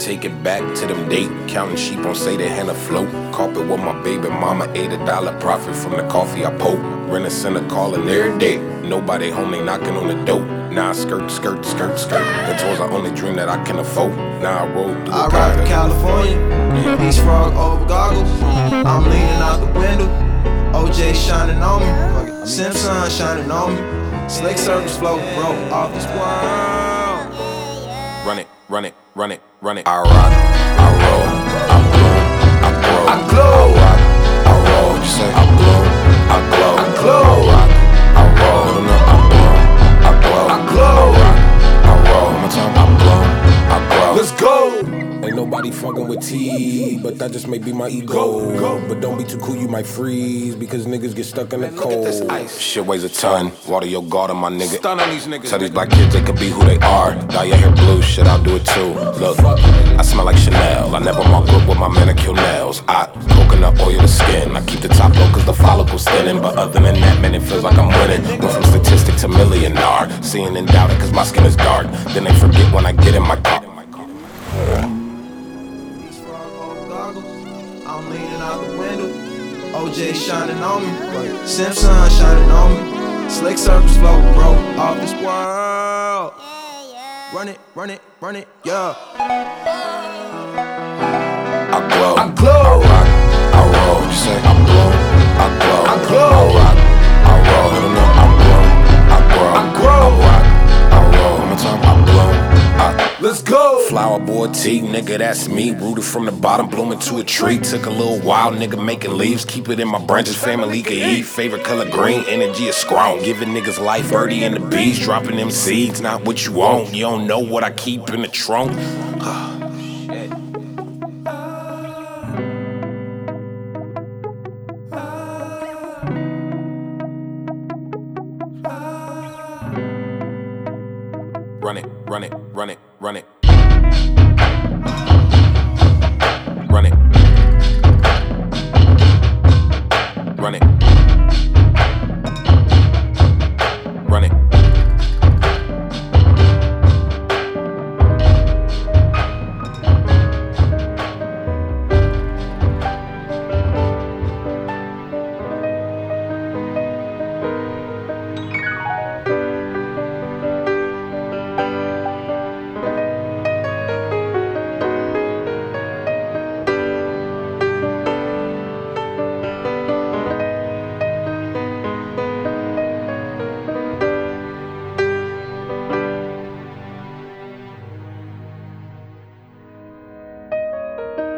take it back to them date. Counting sheep on say they hand afloat. Carpet with my baby mama, $8 profit from the coffee I poke. Rent a center calling every day. Nobody home, they knocking on the door. Now I skirt. The tours are only dream that I can afford. Now I roll through I ride to California, Peach frog over goggles. I'm leaning out the window, OJ shining on me, Simpson shining on me. Slick surface float, bro, off this world. Run it. I rock, I roll, I bloom, I grow, I glow. I rock, I roll. What you say? I bloom, I glow, I glow. I rock, I roll. I bloom, I glow, I glow. I rock, I roll. One more time. I bloom, I glow. Let's go. Ain't nobody fucking with T, but that just may be my ego. But don't be too cool, you might freeze, because niggas get stuck in the cold. Shit weighs a ton, water your garden, my nigga. Stun on these niggas. Tell these black kids they could be who they are. Dye your hair blue, shit, I'll do it too. Look, I smell like Chanel. I never mark up with my manicure nails. I coconut oil the skin. I keep the top low cause the follicle's thinning. But other than that, man, it feels like I'm winning. Went from statistic to millionaire. Seeing and doubting cause my skin is dark. Then they forget when I get in my car. I'm leaning out the window, OJ shining on me, Simpson shining on me. Slick surface float, bro, off this world. Run it, yeah. I glow, I glow. I rock, I roll. What you say? I bloom, I glow, I glow. I rock, I roll. I don't know, I bloom, I grow, I grow. I rock, I roll. One more time, I bloom, Let's go. Flower boy T, nigga, that's me. Rooted from the bottom, blooming to a tree. Took a little while, nigga, making leaves. Keep it in my branches, family can eat. Favorite color green, energy is strong. Giving niggas life, birdie and the bees. Dropping them seeds, not what you want. You don't know what I keep in the trunk.